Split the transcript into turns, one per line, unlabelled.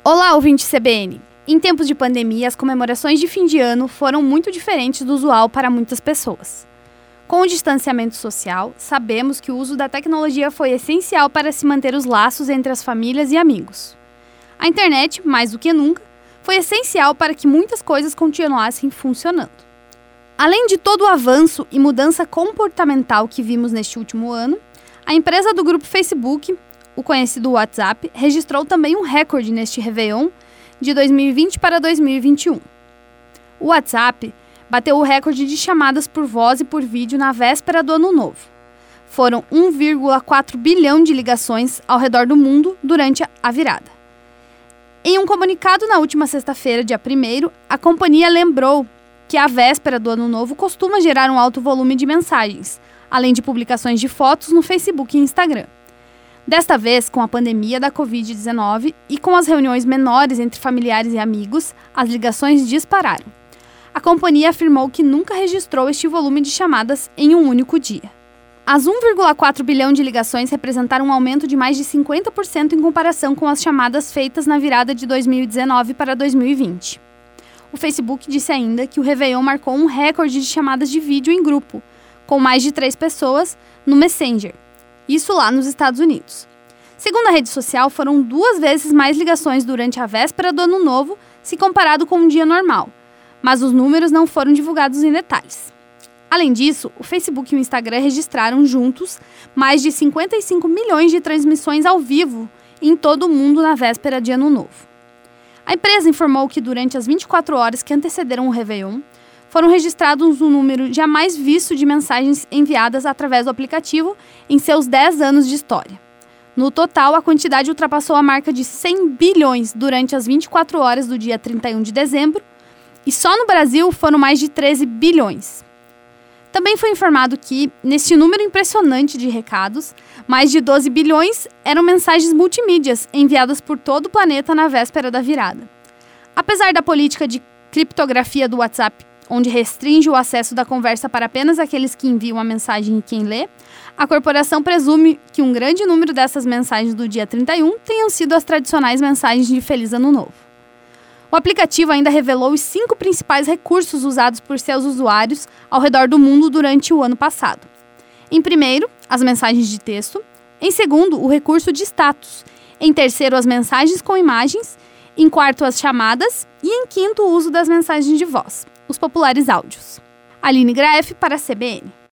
Olá, ouvinte CBN! Em tempos de pandemia, as comemorações de fim de ano foram muito diferentes do usual para muitas pessoas. Com o distanciamento social, sabemos que o uso da tecnologia foi essencial para se manter os laços entre as famílias e amigos. A internet, mais do que nunca, foi essencial para que muitas coisas continuassem funcionando. Além de todo o avanço e mudança comportamental que vimos neste último ano, a empresa do grupo Facebook, o conhecido WhatsApp, registrou também um recorde neste Réveillon de 2020 para 2021. O WhatsApp bateu o recorde de chamadas por voz e por vídeo na véspera do Ano Novo. Foram 1,4 bilhão de ligações ao redor do mundo durante a virada. Em um comunicado na última sexta-feira, dia 1º, a companhia lembrou que a véspera do Ano Novo costuma gerar um alto volume de mensagens, além de publicações de fotos no Facebook e Instagram. Desta vez, com a pandemia da Covid-19 e com as reuniões menores entre familiares e amigos, as ligações dispararam. A companhia afirmou que nunca registrou este volume de chamadas em um único dia. As 1,4 bilhão de ligações representaram um aumento de mais de 50% em comparação com as chamadas feitas na virada de 2019 para 2020. O Facebook disse ainda que o Réveillon marcou um recorde de chamadas de vídeo em grupo, com mais de 3 pessoas, no Messenger. Isso lá nos Estados Unidos. Segundo a rede social, foram 2 vezes mais ligações durante a véspera do Ano Novo, se comparado com um dia normal, mas os números não foram divulgados em detalhes. Além disso, o Facebook e o Instagram registraram juntos mais de 55 milhões de transmissões ao vivo em todo o mundo na véspera de Ano Novo. A empresa informou que durante as 24 horas que antecederam o Réveillon, foram registrados um número jamais visto de mensagens enviadas através do aplicativo em seus 10 anos de história. No total, a quantidade ultrapassou a marca de 100 bilhões durante as 24 horas do dia 31 de dezembro, e só no Brasil foram mais de 13 bilhões. Também foi informado que, neste número impressionante de recados, mais de 12 bilhões eram mensagens multimídias enviadas por todo o planeta na véspera da virada. Apesar da política de criptografia do WhatsApp, onde restringe o acesso da conversa para apenas aqueles que enviam a mensagem e quem lê, a corporação presume que um grande número dessas mensagens do dia 31 tenham sido as tradicionais mensagens de Feliz Ano Novo. O aplicativo ainda revelou os 5 principais recursos usados por seus usuários ao redor do mundo durante o ano passado. Em primeiro, as mensagens de texto. Em segundo, o recurso de status. Em terceiro, as mensagens com imagens. Em quarto, as chamadas. E em quinto, o uso das mensagens de voz, os populares áudios. Aline Graef para a CBN.